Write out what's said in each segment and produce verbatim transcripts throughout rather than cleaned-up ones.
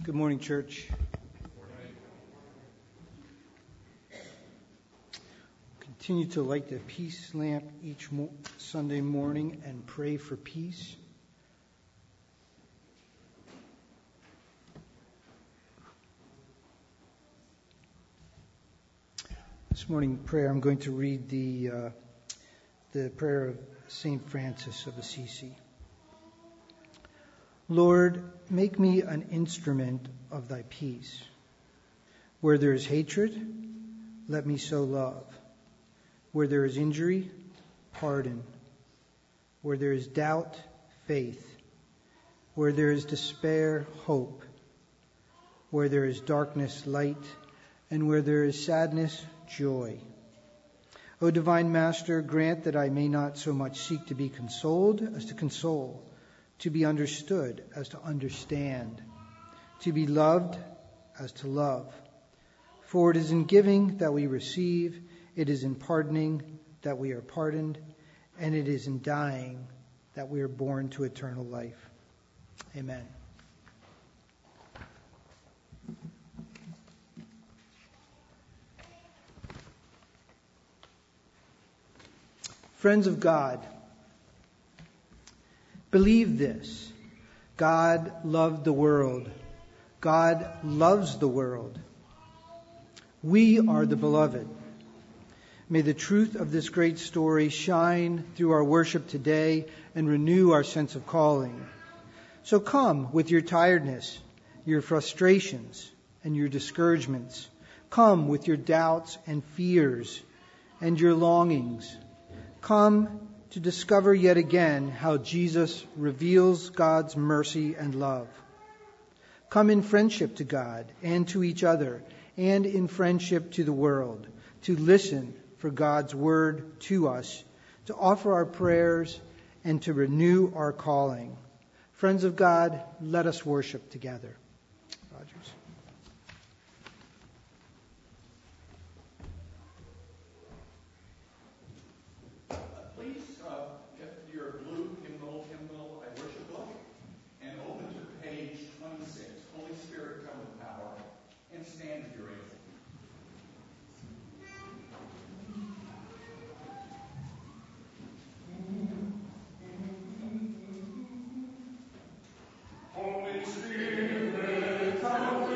Good morning, church. Continue to light the peace lamp each mo- Sunday morning and pray for peace. This morning prayer, I'm going to read the uh, the prayer of Saint Francis of Assisi. Lord, make me an instrument of thy peace. Where there is hatred, let me sow love. Where there is injury, pardon. Where there is doubt, faith. Where there is despair, hope. Where there is darkness, light. And where there is sadness, joy. O divine Master, grant that I may not so much seek to be consoled as to console, to be understood as to understand, to be loved as to love. For it is in giving that we receive, it is in pardoning that we are pardoned, and it is in dying that we are born to eternal life. Amen. Friends of God, believe this. God loved the world. God loves the world. We are the beloved. May the truth of this great story shine through our worship today and renew our sense of calling. So come with your tiredness, your frustrations, and your discouragements. Come with your doubts and fears and your longings. Come to discover yet again how Jesus reveals God's mercy and love. Come in friendship to God and to each other, and in friendship to the world, to listen for God's word to us, to offer our prayers, and to renew our calling. Friends of God, let us worship together. Rogers. Holy Spirit, come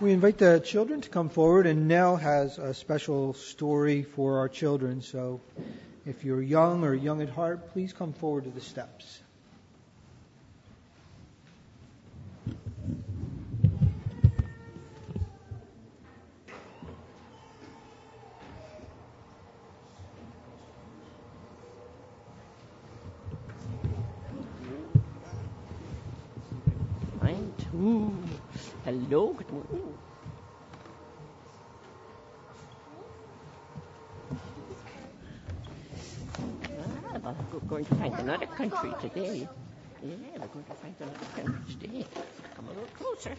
We invite the children to come forward, and Nell has a special story for our children. So if you're young or young at heart, please come forward to the steps. Ooh. Hello, good morning. Ah, well, we're going to find another country today. Yeah, we're going to find another country today. Come a little closer.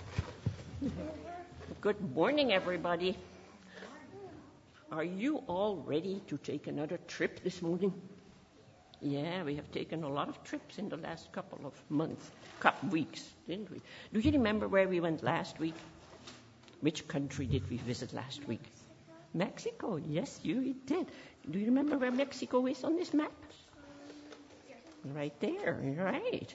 Good morning, everybody. Are you all ready to take another trip this morning? Yeah, we have taken a lot of trips in the last couple of months, couple weeks, didn't we? Do you remember where we went last week? Which country did we visit last week? Mexico. Yes, you did. Do you remember where Mexico is on this map? Right there, right.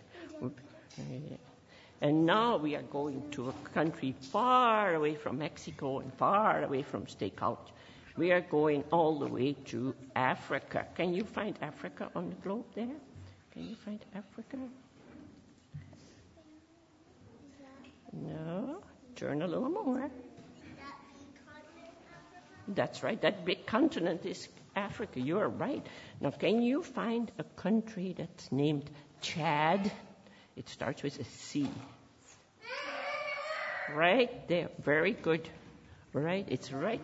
And now we are going to a country far away from Mexico and far away from Stakeout. We are going all the way to Africa. Can you find Africa on the globe there? Can you find Africa? No. Turn a little more. That's right. That big continent is Africa. You are right. Now, can you find a country that's named Chad? It starts with a C. Right there. Very good. Right? It's right.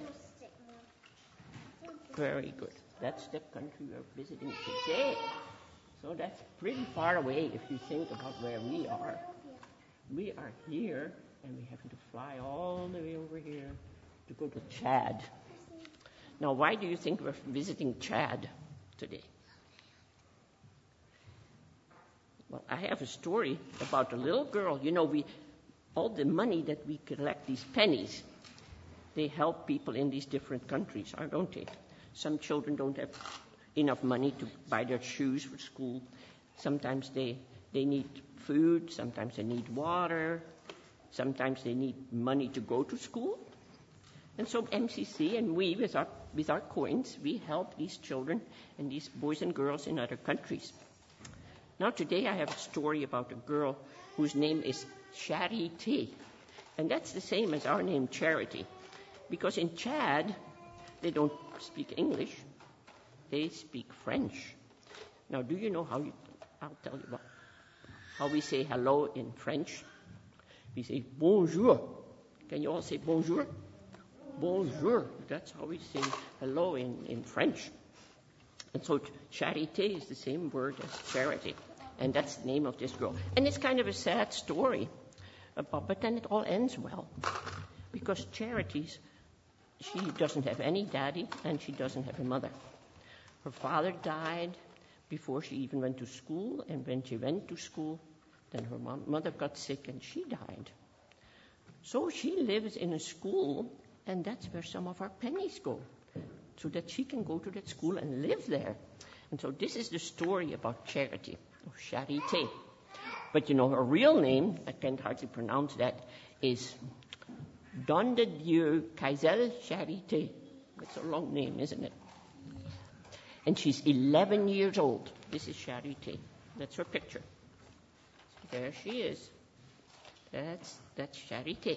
Very good. That's the country we're visiting today. So that's pretty far away if you think about where we are. We are here, and we have to fly all the way over here to go to Chad. Now, why do you think we're visiting Chad today? Well, I have a story about a little girl. You know, we all the money that we collect, these pennies, they help people in these different countries, don't they? Some children don't have enough money to buy their shoes for school. Sometimes they, they need food. Sometimes they need water. Sometimes they need money to go to school. And so M C C and we, with our, with our coins, we help these children and these boys and girls in other countries. Now today I have a story about a girl whose name is Charité. And that's the same as our name, Charity. Because in Chad, they don't speak English. They speak French. Now, do you know how you, I'll tell you about how we say hello in French? We say bonjour. Can you all say bonjour? Bonjour. That's how we say hello in, in French. And so charité is the same word as charity. And that's the name of this girl. And it's kind of a sad story. About, but then it all ends well. Because Charity's, she doesn't have any daddy and she doesn't have a mother. Her father died before she even went to school. And when she went to school, then her mom, mother got sick and she died. So she lives in a school, and that's where some of our pennies go, so that she can go to that school and live there. And so this is the story about Charity, or Charité. But you know, her real name, I can't hardly pronounce that, is Don de Dieu Kaisel Charité. It's a long name, isn't it? And she's eleven years old. This is Charité. That's her picture. There she is. That's, that's Charité.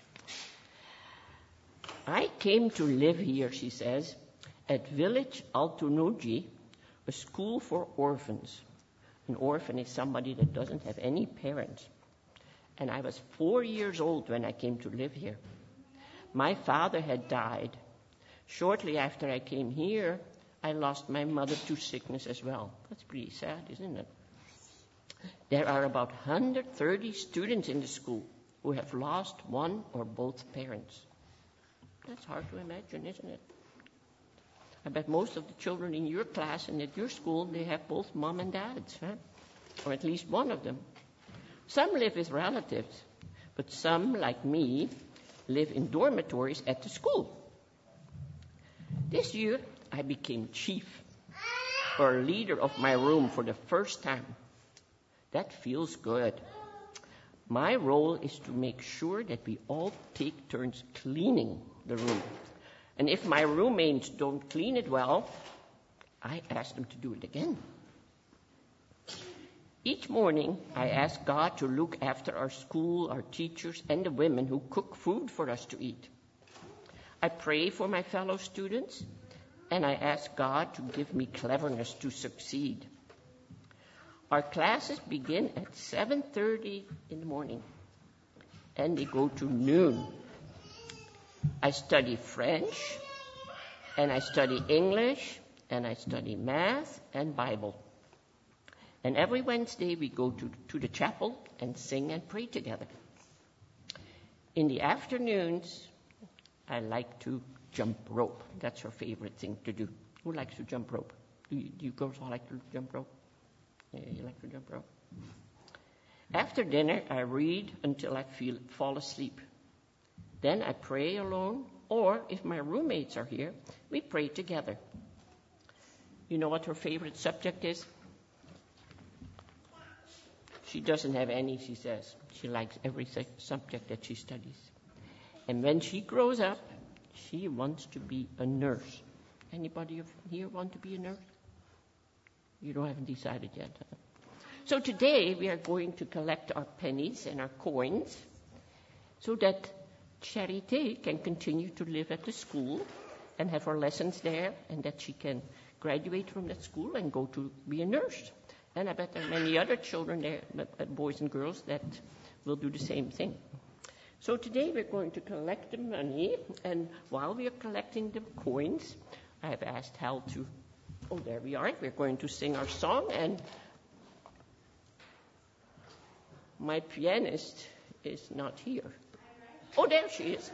I came to live here, she says, at Village Altonoji, a school for orphans. An orphan is somebody that doesn't have any parents. And I was four years old when I came to live here. My father had died. Shortly after I came here, I lost my mother to sickness as well. That's pretty sad, isn't it? There are about one hundred thirty students in the school who have lost one or both parents. That's hard to imagine, isn't it? I bet most of the children in your class and at your school, they have both mom and dads, huh? Or at least one of them. Some live with relatives, but some, like me, live in dormitories at the school. This year, I became chief, or leader of my room for the first time. That feels good. My role is to make sure that we all take turns cleaning the room. And if my roommates don't clean it well, I ask them to do it again. Each morning, I ask God to look after our school, our teachers, and the women who cook food for us to eat. I pray for my fellow students, and I ask God to give me cleverness to succeed. Our classes begin at seven thirty in the morning, and they go to noon. I study French, and I study English, and I study math and Bible. And every Wednesday we go to, to the chapel and sing and pray together. In the afternoons, I like to jump rope. That's her favorite thing to do. Who likes to jump rope? Do you, do you girls all like to jump rope? Yeah, you like to jump rope? After dinner, I read until I feel fall asleep. Then I pray alone, or if my roommates are here, we pray together. You know what her favorite subject is? She doesn't have any, she says. She likes every subject that she studies. And when she grows up, she wants to be a nurse. Anybody here want to be a nurse? You don't haven't decided yet. Huh? So today we are going to collect our pennies and our coins so that Charité can continue to live at the school and have her lessons there, and that she can graduate from that school and go to be a nurse. And I bet there are many other children there, boys and girls, that will do the same thing. So today we're going to collect the money, and while we are collecting the coins, I have asked Hal to, oh, there we are. We're going to sing our song, and my pianist is not here. Oh, there she is.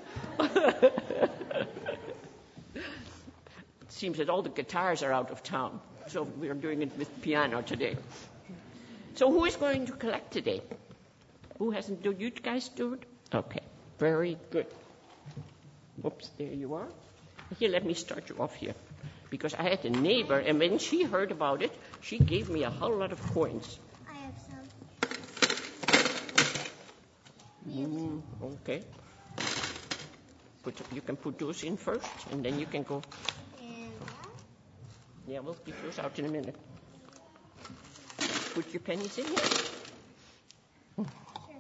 It seems that all the guitars are out of town, so we're doing it with piano today. So who is going to collect today? Who hasn't? Do you guys do it? Okay, very good. Oops, there you are. Here, let me start you off here. Because I had a neighbor, and when she heard about it, she gave me a whole lot of coins. I have some. Mm, okay. Put, you can put those in first, and then you can go. And Yeah, we'll keep those out in a minute. Put your pennies in here. sure.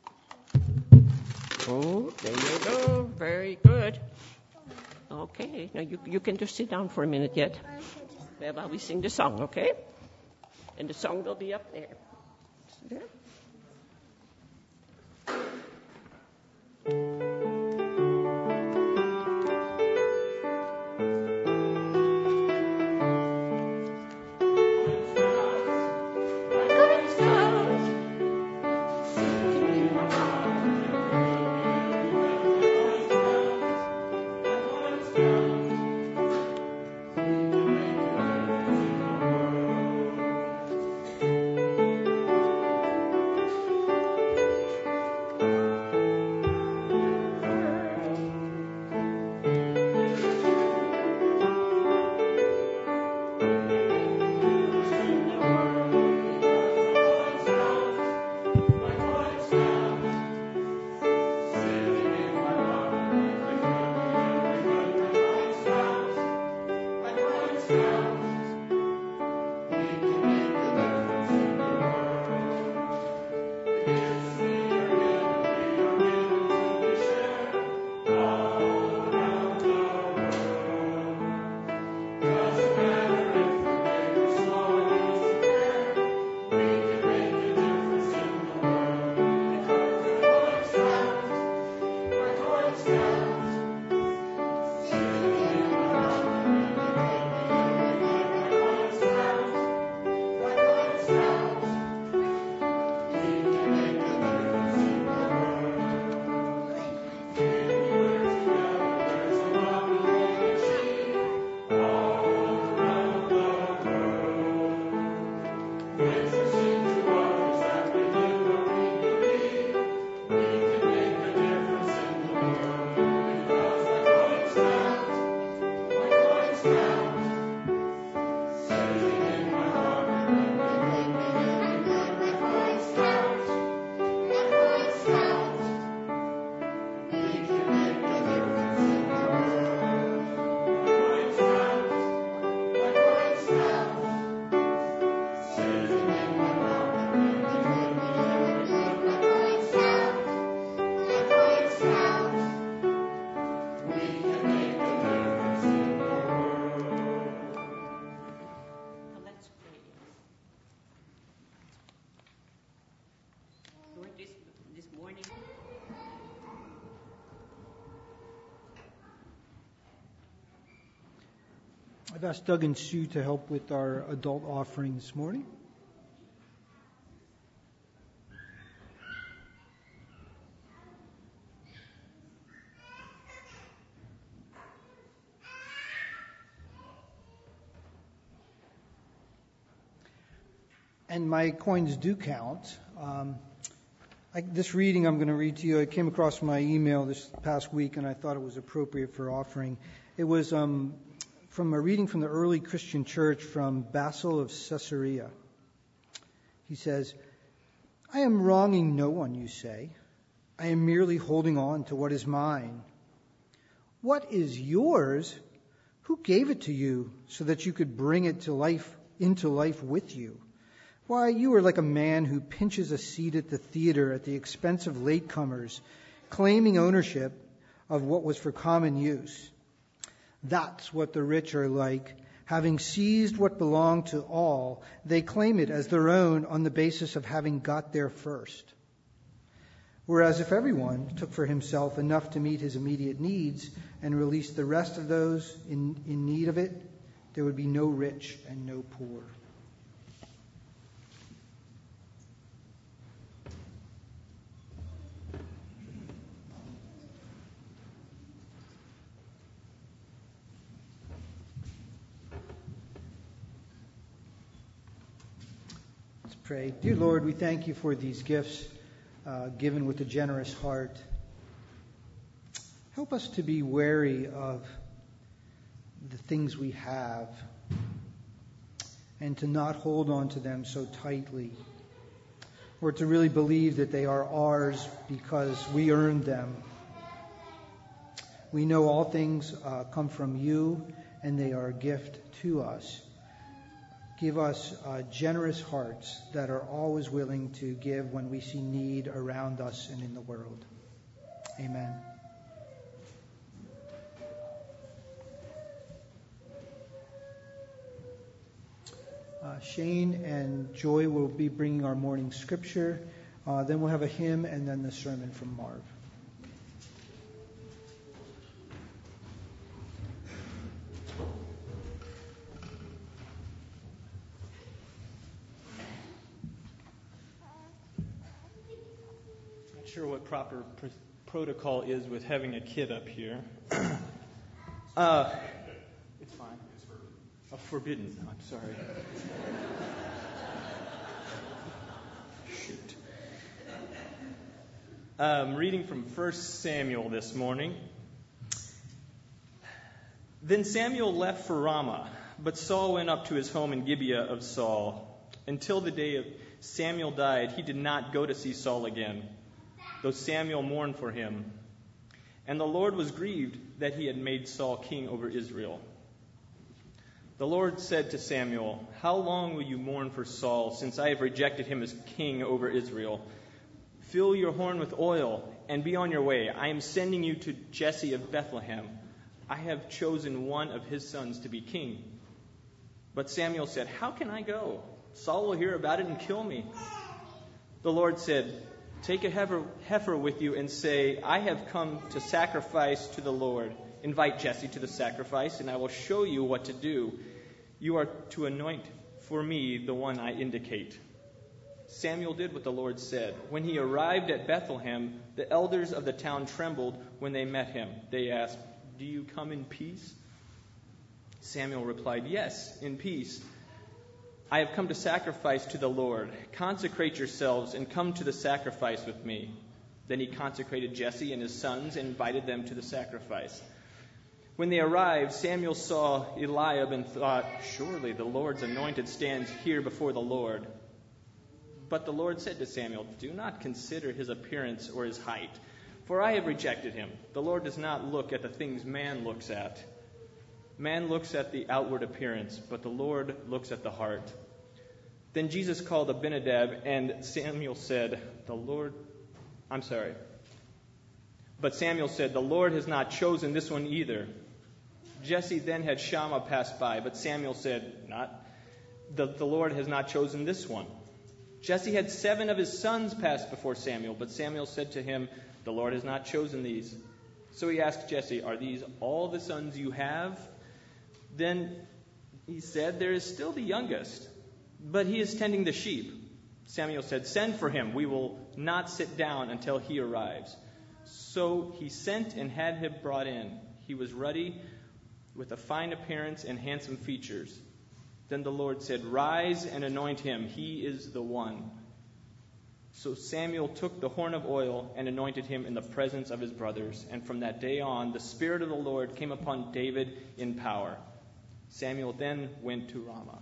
Oh, there you go. Very good. Okay, now you you can just sit down for a minute yet. I should just Well, while we sing the song, okay? And the song will be up there. There. I've asked Doug and Sue to help with our adult offering this morning. And my coins do count. Um, I, this reading I'm going to read to you, I came across my email this past week, and I thought it was appropriate for offering. It was um, from a reading from the early Christian church from Basil of Caesarea. He says, "I am wronging no one, you say. I am merely holding on to what is mine. What is yours? Who gave it to you so that you could bring it to life, into life with you? Why, you are like a man who pinches a seat at the theater at the expense of latecomers, claiming ownership of what was for common use. That's what the rich are like. Having seized what belonged to all, they claim it as their own on the basis of having got there first. Whereas if everyone took for himself enough to meet his immediate needs and released the rest of those in, in need of it, there would be no rich and no poor." Pray. Dear Lord, we thank you for these gifts uh, given with a generous heart. Help us to be wary of the things we have and to not hold on to them so tightly, or to really believe that they are ours because we earned them. We know all things uh, come from you and they are a gift to us. Give us uh, generous hearts that are always willing to give when we see need around us and in the world. Amen. Uh, Shane and Joy will be bringing our morning scripture. Uh, then we'll have a hymn and then the sermon from Marv. Sure what proper pr- protocol is with having a kid up here. uh, it's fine. It's forbidden. Oh, forbidden. I'm sorry. Shoot. Um, reading from First Samuel this morning. Then Samuel left for Ramah, but Saul went up to his home in Gibeah of Saul. Until the day of Samuel died, he did not go to see Saul again, though Samuel mourned for him. And the Lord was grieved that he had made Saul king over Israel. The Lord said to Samuel, "How long will you mourn for Saul, since I have rejected him as king over Israel? Fill your horn with oil and be on your way. I am sending you to Jesse of Bethlehem. I have chosen one of his sons to be king." But Samuel said, "How can I go? Saul will hear about it and kill me." The Lord said, "Take a heifer, heifer with you and say, 'I have come to sacrifice to the Lord.' Invite Jesse to the sacrifice, and I will show you what to do. You are to anoint for me the one I indicate." Samuel did what the Lord said. When he arrived at Bethlehem, the elders of the town trembled when they met him. They asked, "Do you come in peace?" Samuel replied, "Yes, in peace. I have come to sacrifice to the Lord. Consecrate yourselves and come to the sacrifice with me." Then he consecrated Jesse and his sons and invited them to the sacrifice. When they arrived, Samuel saw Eliab and thought, "Surely the Lord's anointed stands here before the Lord." But the Lord said to Samuel, "Do not consider his appearance or his height, for I have rejected him. The Lord does not look at the things man looks at. Man looks at the outward appearance, but the Lord looks at the heart." Then Jesus called Abinadab, and Samuel said, "The Lord, I'm sorry. But Samuel said, 'The Lord has not chosen this one either.' Jesse then had Shammah pass by, but Samuel said, "Not the, the Lord has not chosen this one." Jesse had seven of his sons pass before Samuel, but Samuel said to him, "The Lord has not chosen these." So he asked Jesse, "Are these all the sons you have?" Then he said, "There is still the youngest, but he is tending the sheep." Samuel said, "Send for him. We will not sit down until he arrives." So he sent and had him brought in. He was ruddy, with a fine appearance and handsome features. Then the Lord said, "Rise and anoint him. He is the one." So Samuel took the horn of oil and anointed him in the presence of his brothers. And from that day on, the Spirit of the Lord came upon David in power. Samuel then went to Ramah.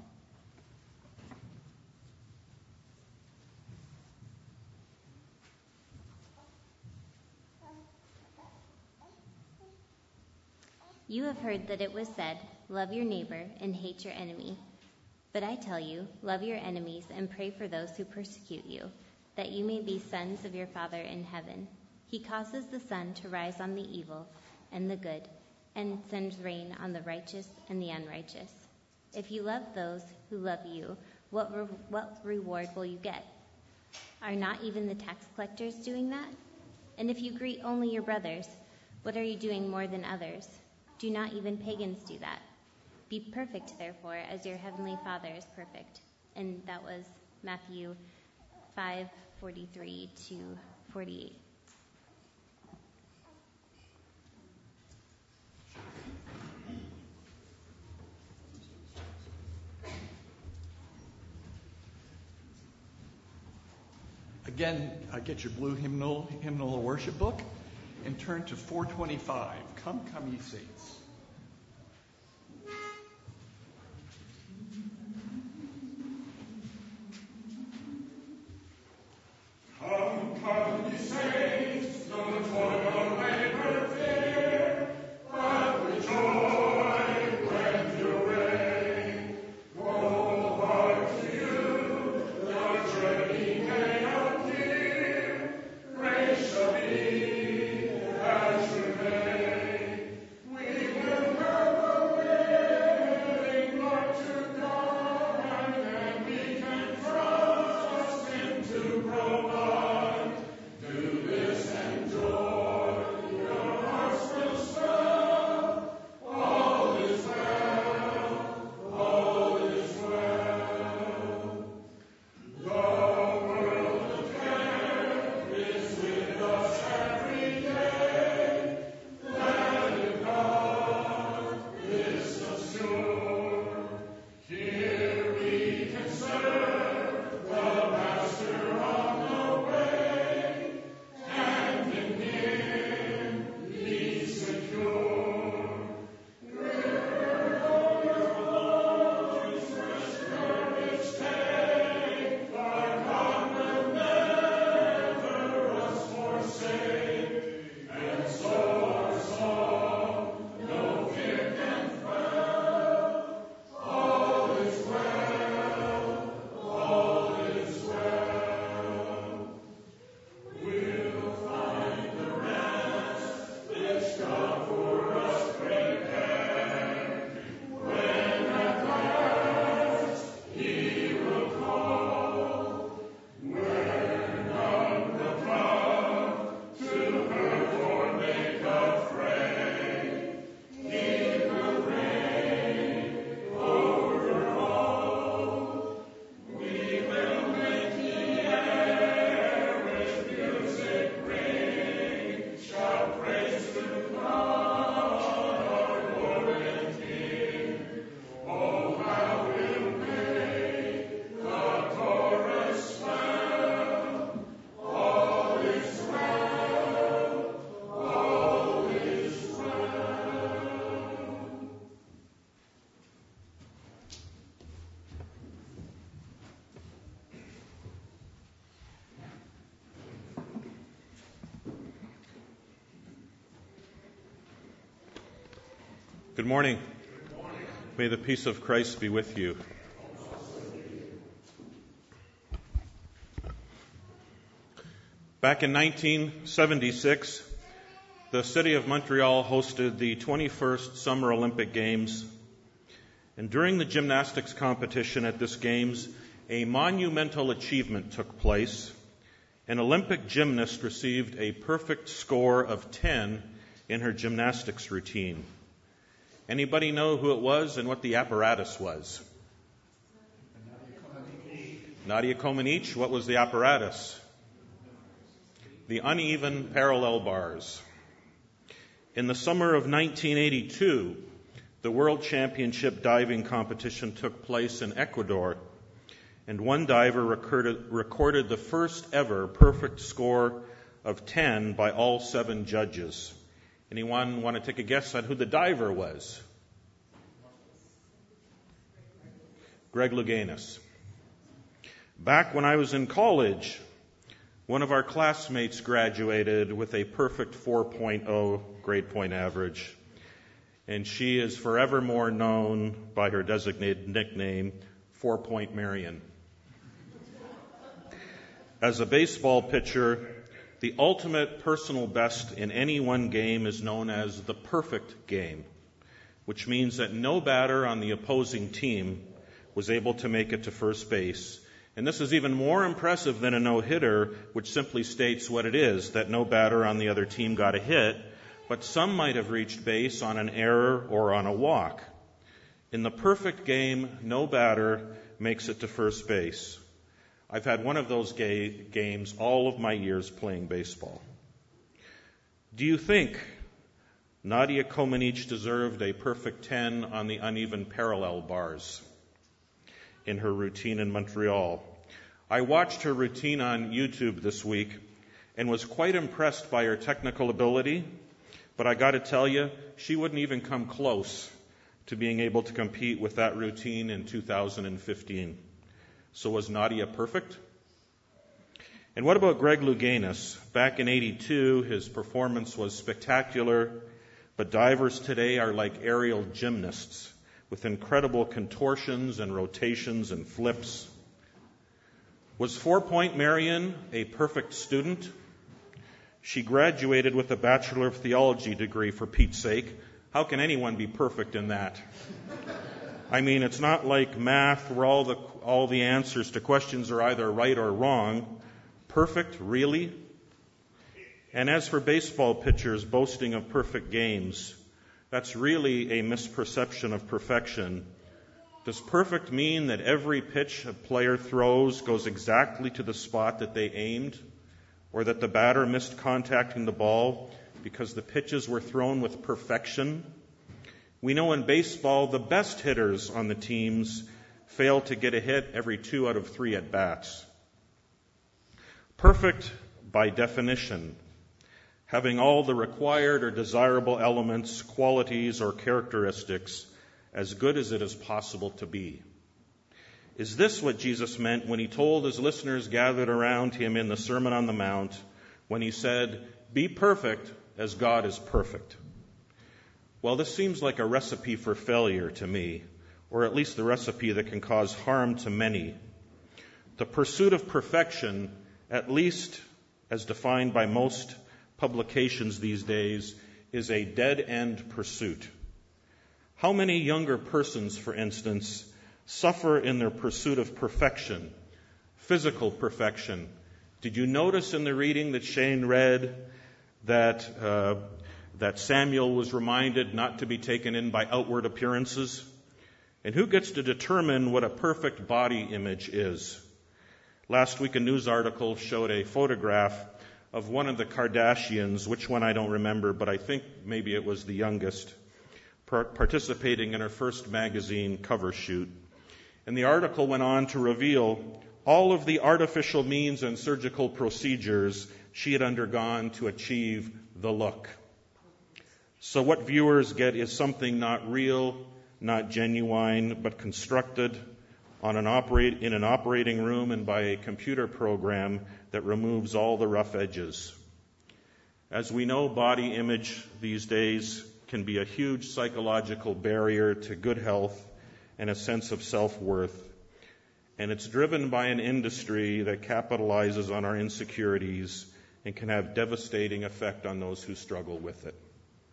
You have heard that it was said, "Love your neighbor and hate your enemy." But I tell you, love your enemies and pray for those who persecute you, that you may be sons of your Father in heaven. He causes the sun to rise on the evil and the good, and sends rain on the righteous and the unrighteous. If you love those who love you, what, re- what reward will you get? Are not even the tax collectors doing that? And if you greet only your brothers, what are you doing more than others? Do not even pagans do that? Be perfect, therefore, as your heavenly Father is perfect. And that was Matthew five forty-three to forty-eight. Again, uh, get your blue hymnal, hymnal worship book and turn to four twenty-five. Come, come, ye saints. Come, come, ye saints, no toil or labor fear, but with joy when you reign. Go hard to you, your journey may appear. Grace shall be as you may. We will have a willing heart to God, and we can trust Him to provide. Good morning. Good morning. May the peace of Christ be with you. Back in nineteen seventy-six, the city of Montreal hosted the twenty-first Summer Olympic Games. And during the gymnastics competition at this Games, a monumental achievement took place. An Olympic gymnast received a perfect score of ten in her gymnastics routine. Anybody know who it was and what the apparatus was? Nadia Comaneci. What was the apparatus? The uneven parallel bars. In the summer of nineteen eighty-two, the World Championship diving competition took place in Ecuador, and one diver recorded, recorded the first ever perfect score of ten by all seven judges. Anyone want to take a guess on who the diver was? Greg Louganis. Back when I was in college, one of our classmates graduated with a perfect four point oh grade point average, and she is forevermore known by her designated nickname, Four Point Marion. As a baseball pitcher, the ultimate personal best in any one game is known as the perfect game, which means that no batter on the opposing team was able to make it to first base. And this is even more impressive than a no-hitter, which simply states what it is, that no batter on the other team got a hit, but some might have reached base on an error or on a walk. In the perfect game, no batter makes it to first base. I've had one of those ga- games all of my years playing baseball. Do you think Nadia Comaneci deserved a perfect ten on the uneven parallel bars in her routine in Montreal? I watched her routine on YouTube this week and was quite impressed by her technical ability, but I got to tell you, she wouldn't even come close to being able to compete with that routine in two thousand fifteen. So was Nadia perfect? And what about Greg Louganis? Back in eighty-two, his performance was spectacular, but divers today are like aerial gymnasts with incredible contortions and rotations and flips. Was Four Point Marion a perfect student? She graduated with a Bachelor of Theology degree, for Pete's sake. How can anyone be perfect in that? I mean, it's not like math where all the all the answers to questions are either right or wrong. Perfect, really? And as for baseball pitchers boasting of perfect games, that's really a misperception of perfection. Does perfect mean that every pitch a player throws goes exactly to the spot that they aimed, or that the batter missed contacting the ball because the pitches were thrown with perfection? We know in baseball the best hitters on the teams fail to get a hit every two out of three at-bats. Perfect, by definition, having all the required or desirable elements, qualities, or characteristics as good as it is possible to be. Is this what Jesus meant when he told his listeners gathered around him in the Sermon on the Mount, when he said, "Be perfect as God is perfect"? Well, this seems like a recipe for failure to me, or at least the recipe that can cause harm to many. The pursuit of perfection, at least as defined by most publications these days, is a dead-end pursuit. How many younger persons, for instance, suffer in their pursuit of perfection, physical perfection? Did you notice in the reading that Shane read that uh, that Samuel was reminded not to be taken in by outward appearances? And who gets to determine what a perfect body image is? Last week, a news article showed a photograph of one of the Kardashians, which one I don't remember, but I think maybe it was the youngest, participating in her first magazine cover shoot. And the article went on to reveal all of the artificial means and surgical procedures she had undergone to achieve the look. So what viewers get is something not real, not genuine, but constructed on an operate, in an operating room and by a computer program that removes all the rough edges. As we know, body image these days can be a huge psychological barrier to good health and a sense of self-worth. And it's driven by an industry that capitalizes on our insecurities and can have devastating effect on those who struggle with it.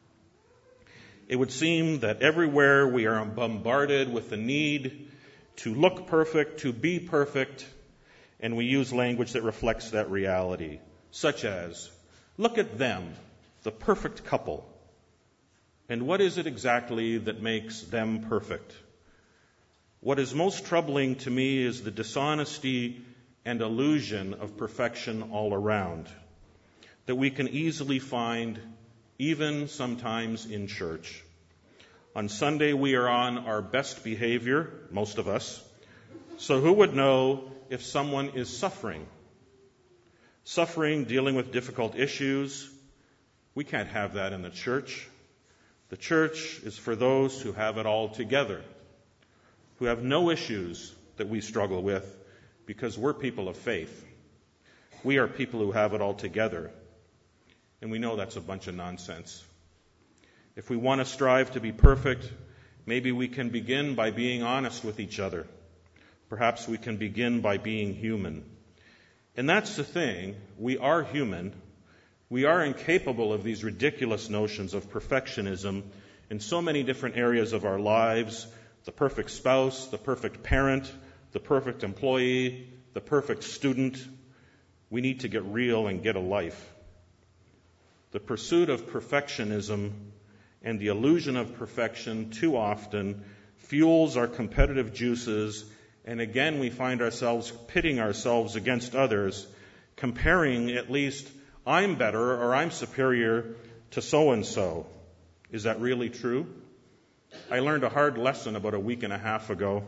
It would seem that everywhere we are bombarded with the need to look perfect, to be perfect, and we use language that reflects that reality, such as, "Look at them, the perfect couple." And what is it exactly that makes them perfect? What is most troubling to me is the dishonesty and illusion of perfection all around that we can easily find even sometimes in church. On Sunday, we are on our best behavior, most of us. So who would know if someone is suffering? Suffering, dealing with difficult issues. We can't have that in the church. The church is for those who have it all together, who have no issues that we struggle with because we're people of faith. We are people who have it all together. And we know that's a bunch of nonsense. If we want to strive to be perfect, maybe we can begin by being honest with each other. Perhaps we can begin by being human. And that's the thing. We are human. We are incapable of these ridiculous notions of perfectionism in so many different areas of our lives. The perfect spouse, the perfect parent, the perfect employee, the perfect student. We need to get real and get a life. The pursuit of perfectionism and the illusion of perfection too often fuels our competitive juices, and again we find ourselves pitting ourselves against others, comparing at least I'm better or I'm superior to so-and-so. Is that really true? I learned a hard lesson about a week and a half ago.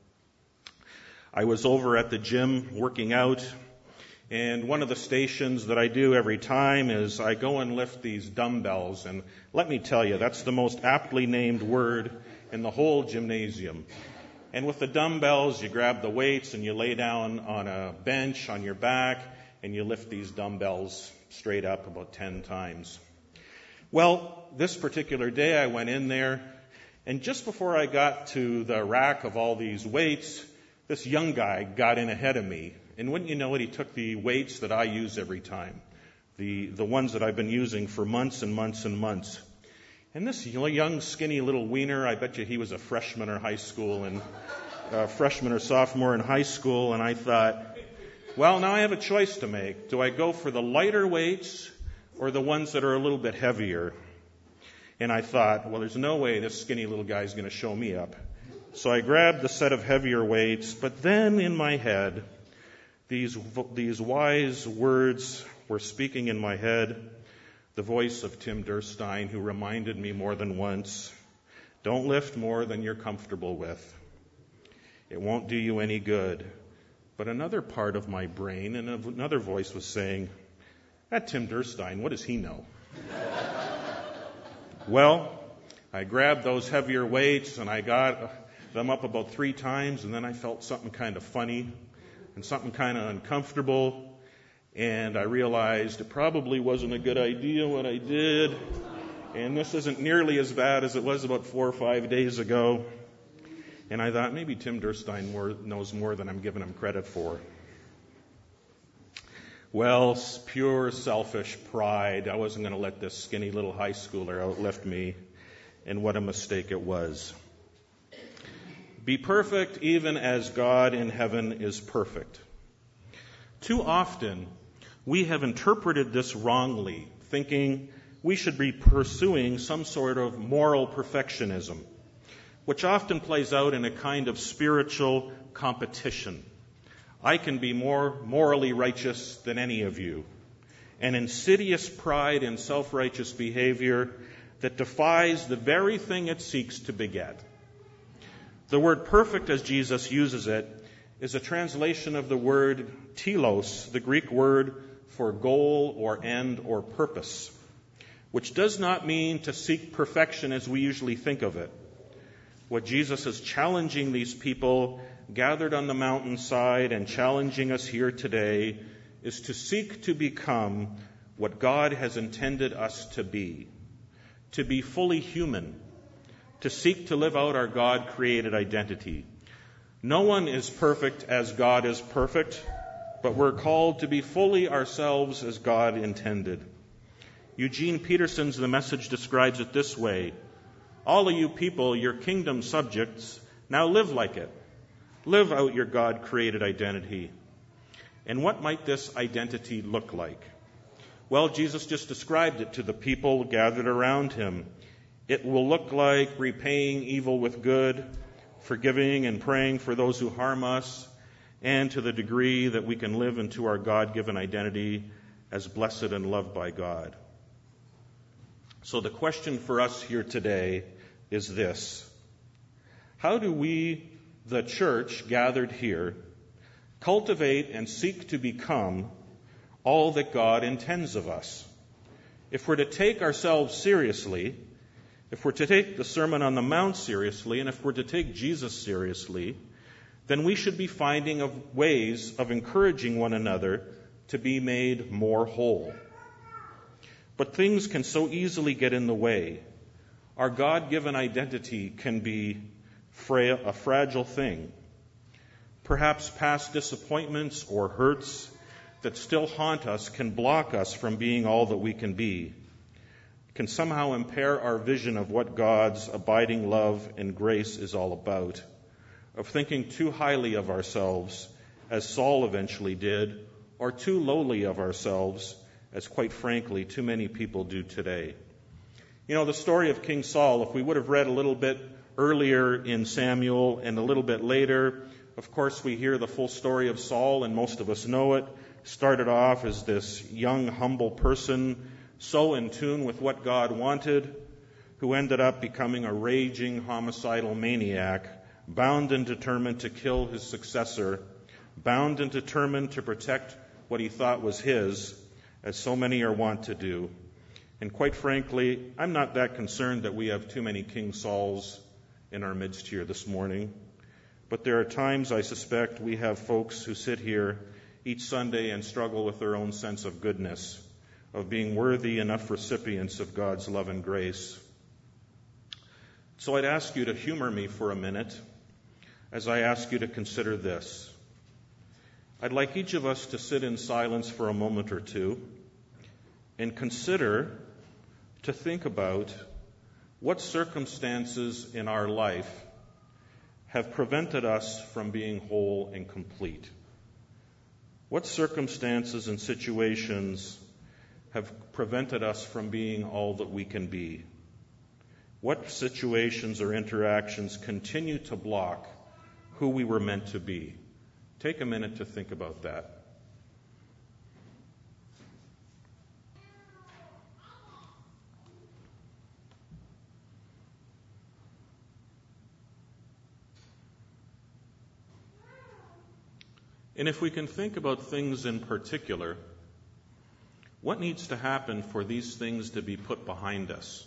I was over at the gym working out, and one of the stations that I do every time is I go and lift these dumbbells. And let me tell you, that's the most aptly named word in the whole gymnasium. And with the dumbbells, you grab the weights and you lay down on a bench on your back and you lift these dumbbells straight up about ten times. Well, this particular day I went in there, and just before I got to the rack of all these weights, this young guy got in ahead of me. And wouldn't you know it, he took the weights that I use every time, the, the ones that I've been using for months and months and months. And this young, skinny little wiener, I bet you he was a freshman or high school, and uh, freshman or sophomore in high school, and I thought, well, now I have a choice to make. Do I go for the lighter weights or the ones that are a little bit heavier? And I thought, well, there's no way this skinny little guy's going to show me up. So I grabbed the set of heavier weights, but then in my head, these these wise words were speaking in my head, the voice of Tim Durstein, who reminded me more than once, don't lift more than you're comfortable with. It won't do you any good. But another part of my brain and another voice was saying, that Tim Durstein, what does he know? Well, I grabbed those heavier weights and I got them up about three times, and then I felt something kind of funny and something kind of uncomfortable, and I realized it probably wasn't a good idea what I did, and this isn't nearly as bad as it was about four or five days ago. And I thought, maybe Tim Durstein more, knows more than I'm giving him credit for. Well, pure selfish pride. I wasn't going to let this skinny little high schooler outlift me, and what a mistake it was. Be perfect even as God in heaven is perfect. Too often, we have interpreted this wrongly, thinking we should be pursuing some sort of moral perfectionism, which often plays out in a kind of spiritual competition. I can be more morally righteous than any of you. An insidious pride in self-righteous behavior that defies the very thing it seeks to beget. The word perfect, as Jesus uses it, is a translation of the word telos, the Greek word for goal or end or purpose, which does not mean to seek perfection as we usually think of it. What Jesus is challenging these people gathered on the mountainside and challenging us here today is to seek to become what God has intended us to be, to be fully human, to seek to live out our God-created identity. No one is perfect as God is perfect, but we're called to be fully ourselves as God intended. Eugene Peterson's The Message describes it this way: all of you people, your kingdom subjects, now live like it. Live out your God-created identity. And what might this identity look like? Well, Jesus just described it to the people gathered around him. It will look like repaying evil with good, forgiving and praying for those who harm us, and to the degree that we can live into our God-given identity as blessed and loved by God. So the question for us here today is this: how do we, the church gathered here, cultivate and seek to become all that God intends of us? If we're to take ourselves seriously, if we're to take the Sermon on the Mount seriously, and if we're to take Jesus seriously, then we should be finding of ways of encouraging one another to be made more whole. But things can so easily get in the way. Our God-given identity can be frail, a fragile thing. Perhaps past disappointments or hurts that still haunt us can block us from being all that we can be, can somehow impair our vision of what God's abiding love and grace is all about, of thinking too highly of ourselves, as Saul eventually did, or too lowly of ourselves, as quite frankly too many people do today. You know, the story of King Saul, if we would have read a little bit earlier in Samuel and a little bit later, of course we hear the full story of Saul, and most of us know it. Started off as this young, humble person, so in tune with what God wanted, who ended up becoming a raging, homicidal maniac, bound and determined to kill his successor, bound and determined to protect what he thought was his, as so many are wont to do. And quite frankly, I'm not that concerned that we have too many King Sauls in our midst here this morning. But there are times, I suspect, we have folks who sit here each Sunday and struggle with their own sense of goodness, of being worthy enough recipients of God's love and grace. So I'd ask you to humor me for a minute as I ask you to consider this. I'd like each of us to sit in silence for a moment or two and consider, to think about what circumstances in our life have prevented us from being whole and complete. What circumstances and situations have prevented us from being all that we can be? What situations or interactions continue to block who we were meant to be? Take a minute to think about that. And if we can think about things in particular, what needs to happen for these things to be put behind us?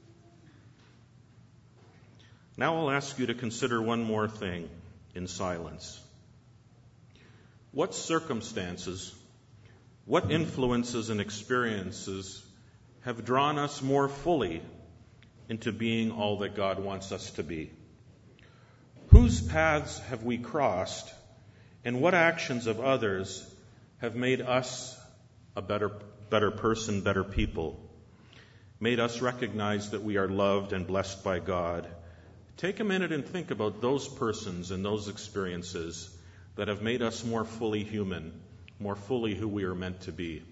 Now I'll ask you to consider one more thing in silence. What circumstances, what influences and experiences have drawn us more fully into being all that God wants us to be? Whose paths have we crossed, and what actions of others have made us a better, better person, better people, made us recognize that we are loved and blessed by God? Take a minute and think about those persons and those experiences that have made us more fully human, more fully who we are meant to be.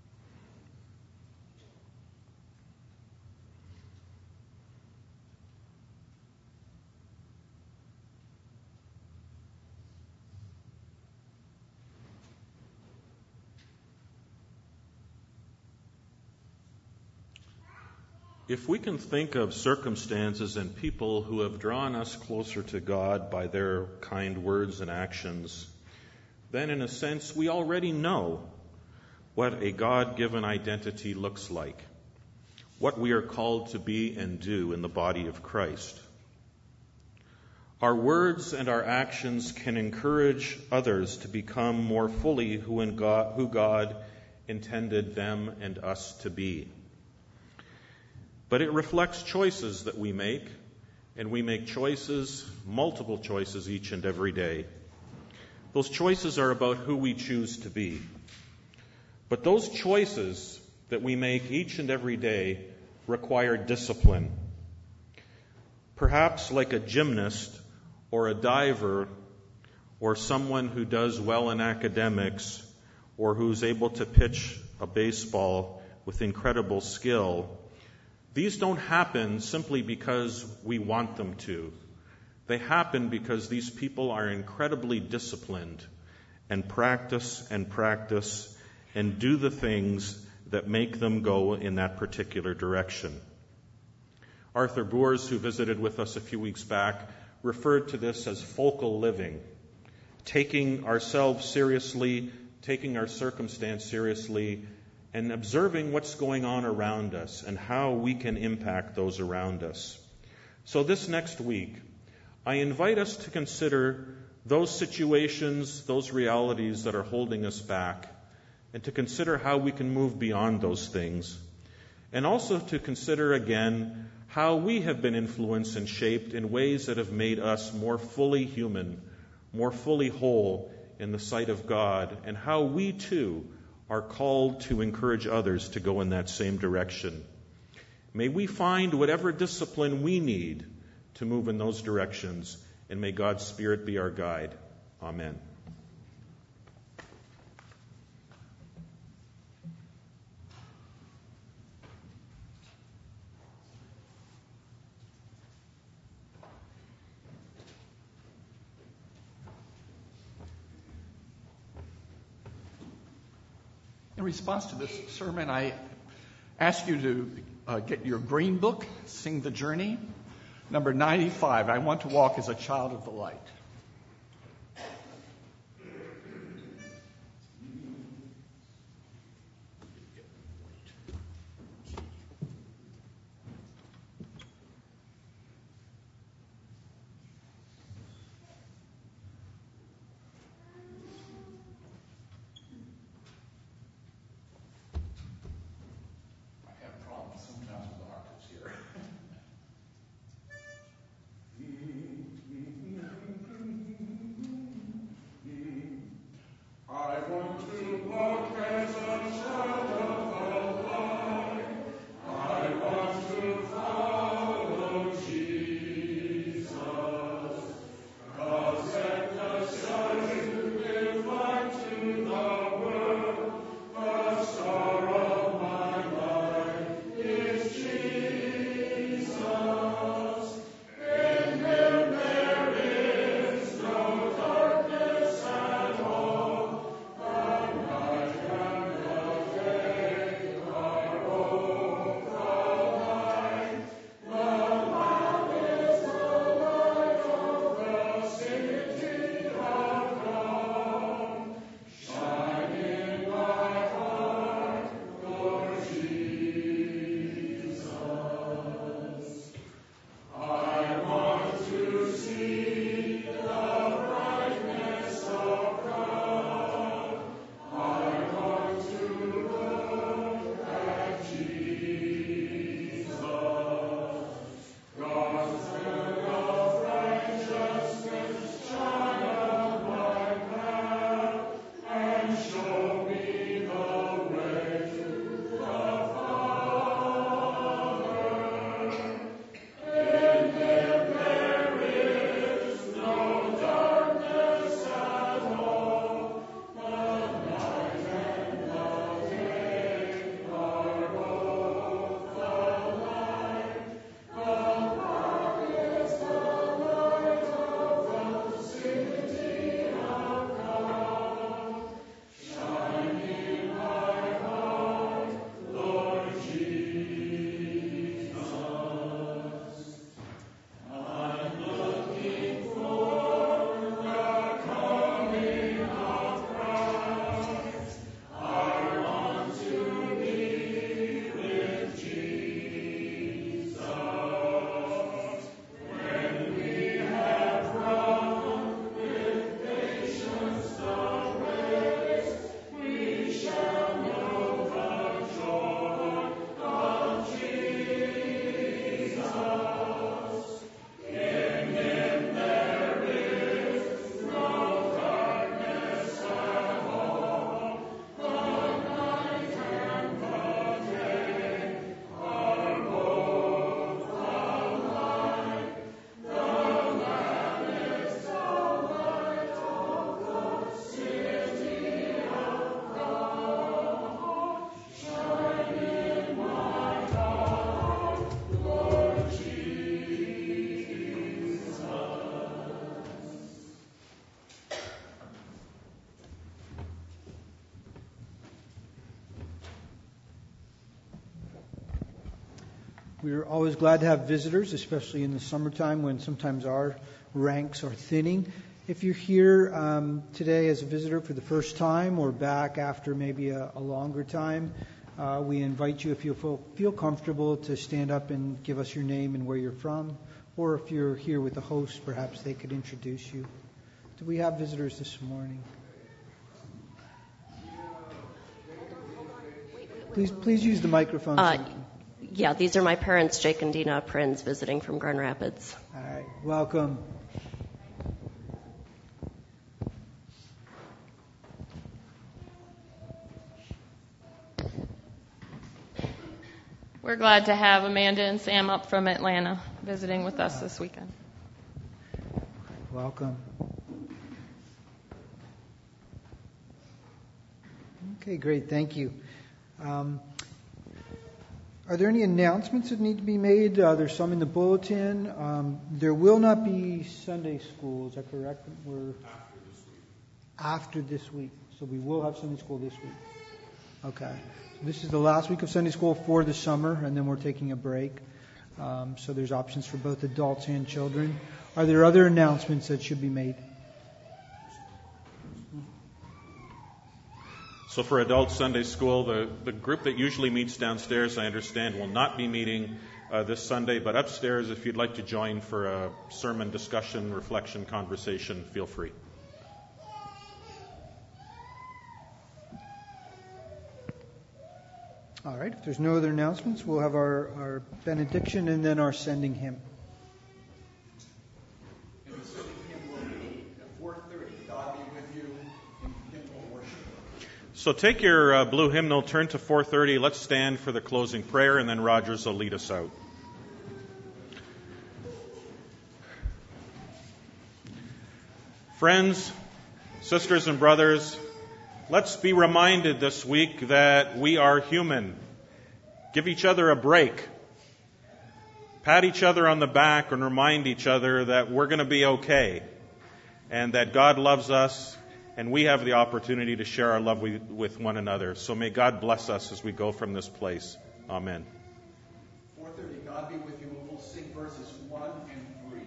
If we can think of circumstances and people who have drawn us closer to God by their kind words and actions, then in a sense we already know what a God-given identity looks like, what we are called to be and do in the body of Christ. Our words and our actions can encourage others to become more fully who, in God, who God intended them and us to be. But it reflects choices that we make, and we make choices, multiple choices each and every day. Those choices are about who we choose to be. But those choices that we make each and every day require discipline. Perhaps like a gymnast or a diver or someone who does well in academics or who's able to pitch a baseball with incredible skill, These don't happen simply because we want them to. They happen because these people are incredibly disciplined and practice and practice and do the things that make them go in that particular direction. Arthur Boers, who visited with us a few weeks back, referred to this as focal living, taking ourselves seriously, taking our circumstance seriously, and observing what's going on around us and how we can impact those around us. So this next week, I invite us to consider those situations, those realities that are holding us back, and to consider how we can move beyond those things. And also to consider again how we have been influenced and shaped in ways that have made us more fully human, more fully whole in the sight of God, and how we too are called to encourage others to go in that same direction. May we find whatever discipline we need to move in those directions, and may God's Spirit be our guide. Amen. In response to this sermon, I ask you to uh, get your green book, Sing the Journey, number ninety-five. I want to walk as a child of the light. We're always glad to have visitors, especially in the summertime when sometimes our ranks are thinning. If you're here um, today as a visitor for the first time or back after maybe a, a longer time, uh, we invite you, if you feel, feel comfortable, to stand up and give us your name and where you're from. Or if you're here with the host, perhaps they could introduce you. Do we have visitors this morning? Please, please use the microphone. Uh, yeah, these are my parents, Jake and Dina Prinz, visiting from Grand Rapids. All right, welcome. We're glad to have Amanda and Sam up from Atlanta visiting with us this weekend. Welcome. Okay, great. Thank you. Um, are there any announcements that need to be made? Uh, there's some in the bulletin. Um, there will not be Sunday school. Is that correct? We're after this week. After this week. So we will have Sunday school this week. Okay. So this is the last week of Sunday school for the summer, and then we're taking a break. Um, so there's options for both adults and children. Are there other announcements that should be made? So for adult Sunday school, the, the group that usually meets downstairs, I understand, will not be meeting uh, this Sunday, but upstairs, if you'd like to join for a sermon discussion, reflection, conversation, feel free. All right, if there's no other announcements, we'll have our, our benediction and then our sending hymn. And the sending hymn will be at four thirty. God be with you in hymnal worship. So take your uh, blue hymnal, turn to four thirty. Let's stand for the closing prayer, and then Rogers will lead us out. Friends, sisters and brothers, let's be reminded this week that we are human. Give each other a break. Pat each other on the back and remind each other that we're going to be okay and that God loves us and we have the opportunity to share our love with one another. So may God bless us as we go from this place. Amen. four thirty, God be with you. We'll sing verses one and three.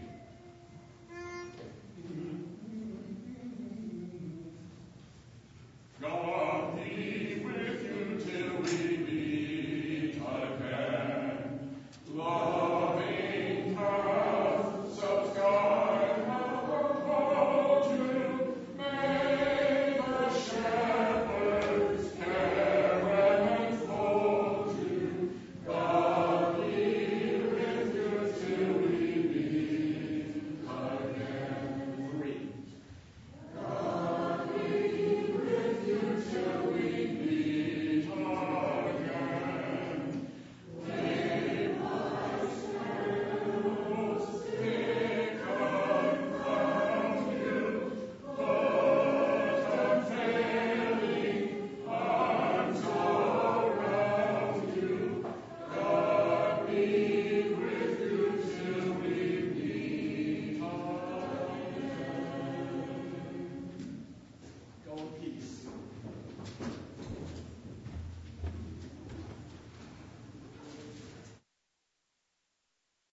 God be with you till we